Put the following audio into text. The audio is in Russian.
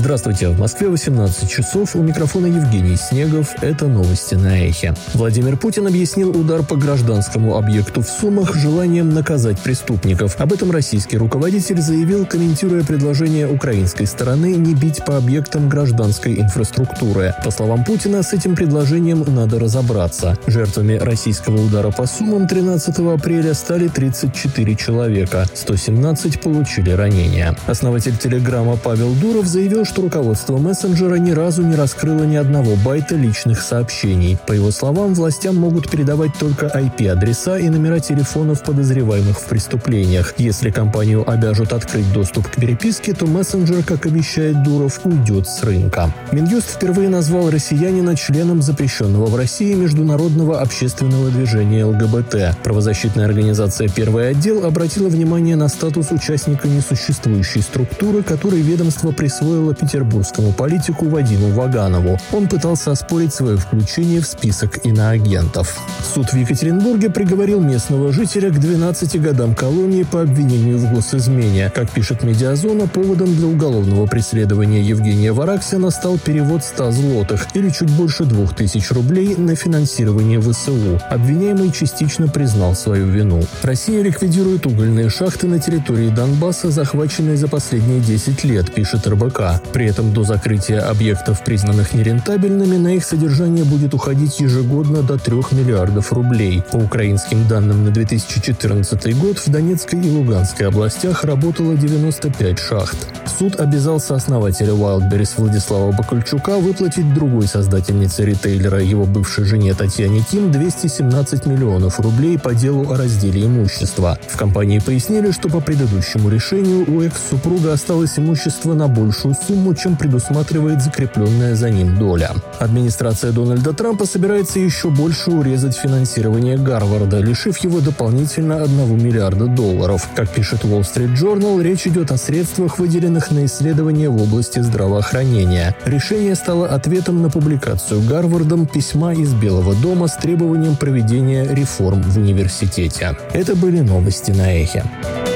Здравствуйте, в Москве 18 часов, у микрофона Евгений Снегов, это новости на Эхе. Владимир Путин объяснил удар по гражданскому объекту в Сумах желанием наказать преступников. Об этом российский руководитель заявил, комментируя предложение украинской стороны не бить по объектам гражданской инфраструктуры. По словам Путина, с этим предложением надо разобраться. Жертвами российского удара по Сумам 13 апреля стали 34 человека, 117 получили ранения. Основатель Телеграма Павел Дуров заявил, что руководство мессенджера ни разу не раскрыло ни одного байта личных сообщений. По его словам, властям могут передавать только IP-адреса и номера телефонов подозреваемых в преступлениях. Если компанию обяжут открыть доступ к переписке, то мессенджер, как обещает Дуров, уйдет с рынка. Минюст впервые назвал россиянина членом запрещенного в России международного общественного движения ЛГБТ. Правозащитная организация «Первый отдел» обратила внимание на статус участника несуществующей структуры, который ведомство присвоило петербургскому политику Вадиму Ваганову. Он пытался оспорить свое включение в список иноагентов. Суд в Екатеринбурге приговорил местного жителя к 12 годам колонии по обвинению в госизмене. Как пишет «Медиазона», поводом для уголовного преследования Евгения Вараксина стал перевод 100 злотых, или чуть больше 2000 рублей, на финансирование ВСУ. Обвиняемый частично признал свою вину. Россия ликвидирует угольные шахты на территории Донбасса, захваченные за последние 10 лет, пишет РБК. При этом до закрытия объектов, признанных нерентабельными, на их содержание будет уходить ежегодно до 3 миллиардов рублей. По украинским данным, на 2014 год в Донецкой и Луганской областях работало 95 шахт. Суд обязал сооснователя Wildberries Владислава Бакальчука выплатить другой создательнице ритейлера, его бывшей жене Татьяне Ким, 217 миллионов рублей по делу о разделе имущества. В компании пояснили, что по предыдущему решению у экс-супруга осталось имущество на большую сумму, чем предусматривает закрепленная за ним доля. Администрация Дональда Трампа собирается еще больше урезать финансирование Гарварда, лишив его дополнительно $1 миллиарда. Как пишет Wall Street Journal, речь идет о средствах, выделенных на исследования в области здравоохранения. Решение стало ответом на публикацию Гарвардом письма из Белого дома с требованием проведения реформ в университете. Это были новости на Эхе.